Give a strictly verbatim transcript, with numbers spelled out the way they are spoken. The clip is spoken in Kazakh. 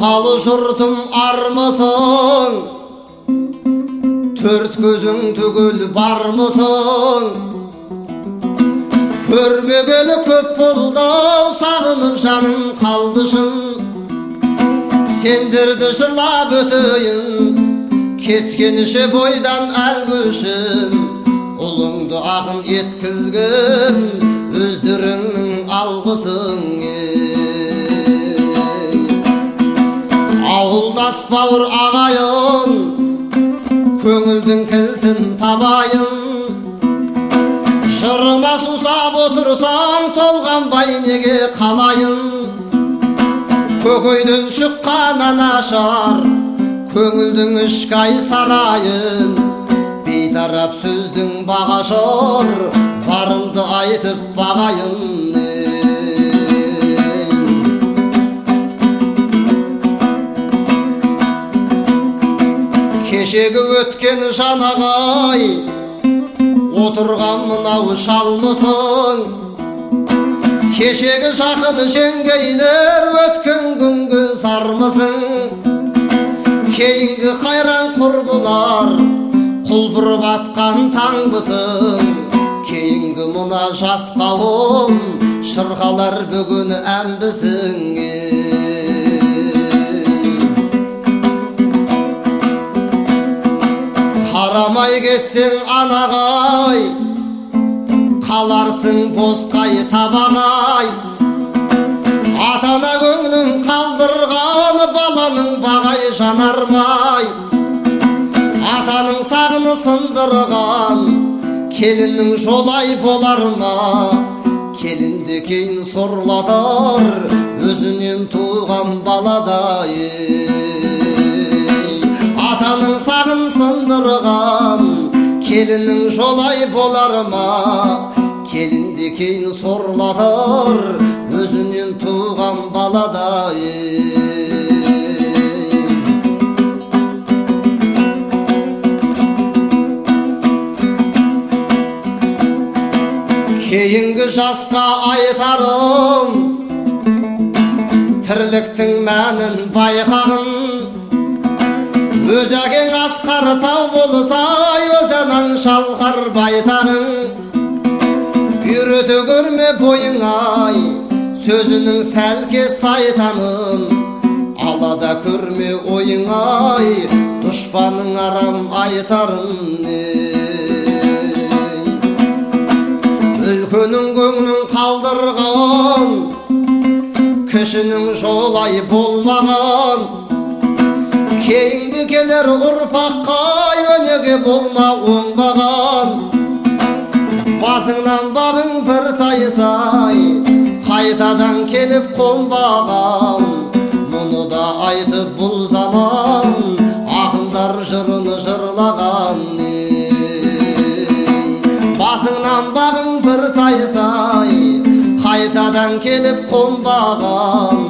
Ал жұртым армысың, төрт көзің түгел бармысың? Көрмегелі көп болды-ау, сағынып жаным қалды шын. Сендерді жырлап өтейін, кеткенше бойдан әлгішім. Ұлыңды ақын еткізген, өздеріңнің алғысың. Ауылдас бауыр ағайын, көңілдің кілтін табайын. Жырыма сусап отырсаң, толғанбай неге қалайын? Көкейден шыққан анашар, көңілдің ішкі сарайын. Бейтарап сөздің бағашар, барымды айтып бағайын. Кешегі өткен жанағай, отырған мынау шалмысың? Кешегі жақын жеңгейлер, өткен күнгі сармысың? Кейінгі қайран құрбылар, құлпырып атқан таңбысың? Кейінгі мұна жас қауым, шырқалар бүгін әмбісің? Қарамай кетсең анағай, қаларсың босқай табағай. Атана көңнің қалдырған, баланың бағай жанармай. Атаның сағыны сындырған, келіннің жолай болар ма? Келінді кейін сорлатар, өзінен туған баладай. Атаның сағын сындырған, келіннің жолай болар ма? Келінді кейін сорлатар, өзінен туған баладай. Кейінгі жасқа айтарым, тірліктің мәнін байқағын. Өз әкең асқар тау болсай, өз анаң шалқар байтағың. Үйреті көрме бойыңай, сөзінің сәлке сайтанын. Алада көрме ойыңай, дұшпаның арам айтарын. Үлкенің көңнің қалдырған, кішінің жолай болмаған. Кейінгі келер ұрпаққа өнеге болма оңбаған. Басыңнан бағың бір тайсай, қайтадан келіп қонбаған. Мұны да айтып бұл заман, ақындар жырын жырлаған. Басыңнан бағың бір тайсай, қайтадан келіп қонбаған.